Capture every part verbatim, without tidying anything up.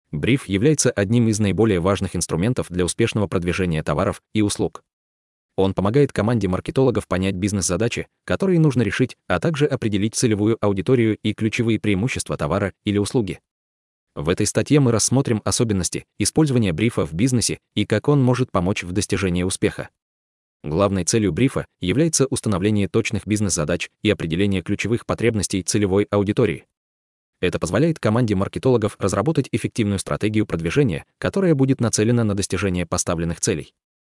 Бриф является одним из наиболее важных инструментов для успешного продвижения товаров и услуг. Он помогает команде маркетологов понять бизнес-задачи, которые нужно решить, а также определить целевую аудиторию и ключевые преимущества товара или услуги. В этой статье мы рассмотрим особенности использования брифа в бизнесе и как он может помочь в достижении успеха. Главной целью брифа является установление точных бизнес-задач и определение ключевых потребностей целевой аудитории. Это позволяет команде маркетологов разработать эффективную стратегию продвижения, которая будет нацелена на достижение поставленных целей.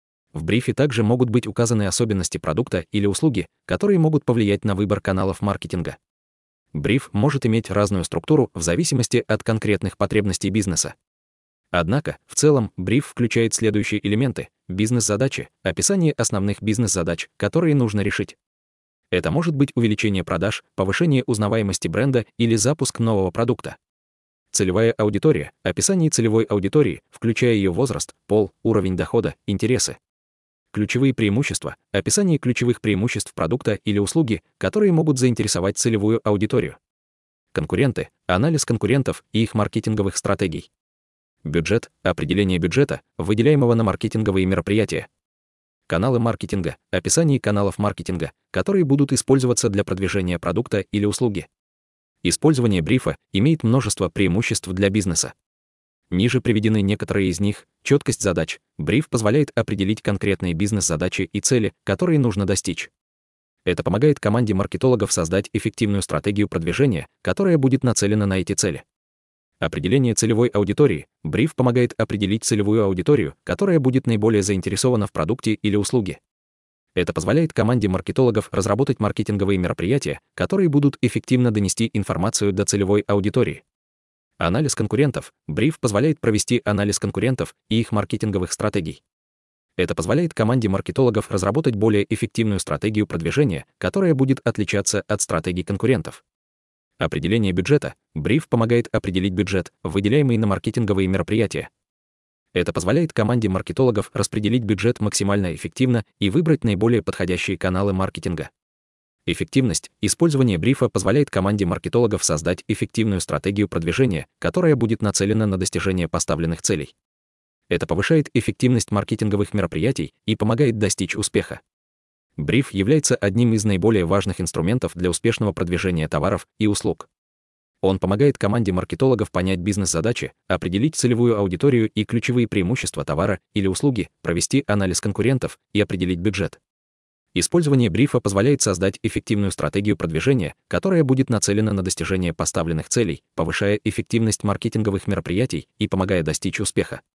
В брифе также могут быть указаны особенности продукта или услуги, которые могут повлиять на выбор каналов маркетинга. Бриф может иметь разную структуру в зависимости от конкретных потребностей бизнеса. Однако, в целом, бриф включает следующие элементы: бизнес-задачи, описание основных бизнес-задач, которые нужно решить. Это может быть увеличение продаж, повышение узнаваемости бренда или запуск нового продукта. Целевая аудитория, описание целевой аудитории, включая ее возраст, пол, уровень дохода, интересы. Ключевые преимущества, описание ключевых преимуществ продукта или услуги, которые могут заинтересовать целевую аудиторию. Конкуренты, анализ конкурентов и их маркетинговых стратегий. Бюджет, определение бюджета, выделяемого на маркетинговые мероприятия. Каналы маркетинга, описание каналов маркетинга, которые будут использоваться для продвижения продукта или услуги. Использование брифа имеет множество преимуществ для бизнеса. Ниже приведены некоторые из них. Четкость задач. Бриф позволяет определить конкретные бизнес-задачи и цели, которые нужно достичь. Это помогает команде маркетологов создать эффективную стратегию продвижения, которая будет нацелена на эти цели. Определение целевой аудитории. Бриф помогает определить целевую аудиторию, которая будет наиболее заинтересована в продукте или услуге. Это позволяет команде маркетологов разработать маркетинговые мероприятия, которые будут эффективно донести информацию до целевой аудитории. Анализ конкурентов. Бриф позволяет провести анализ конкурентов и их маркетинговых стратегий. Это позволяет команде маркетологов разработать более эффективную стратегию продвижения, которая будет отличаться от стратегий конкурентов. Определение бюджета. Бриф помогает определить бюджет, выделяемый на маркетинговые мероприятия. Это позволяет команде маркетологов распределить бюджет максимально эффективно и выбрать наиболее подходящие каналы маркетинга. Эффективность. Использование брифа позволяет команде маркетологов создать эффективную стратегию продвижения, которая будет нацелена на достижение поставленных целей. Это повышает эффективность маркетинговых мероприятий и помогает достичь успеха. Бриф является одним из наиболее важных инструментов для успешного продвижения товаров и услуг. Он помогает команде маркетологов понять бизнес-задачи, определить целевую аудиторию и ключевые преимущества товара или услуги, провести анализ конкурентов и определить бюджет. Использование брифа позволяет создать эффективную стратегию продвижения, которая будет нацелена на достижение поставленных целей, повышая эффективность маркетинговых мероприятий и помогая достичь успеха.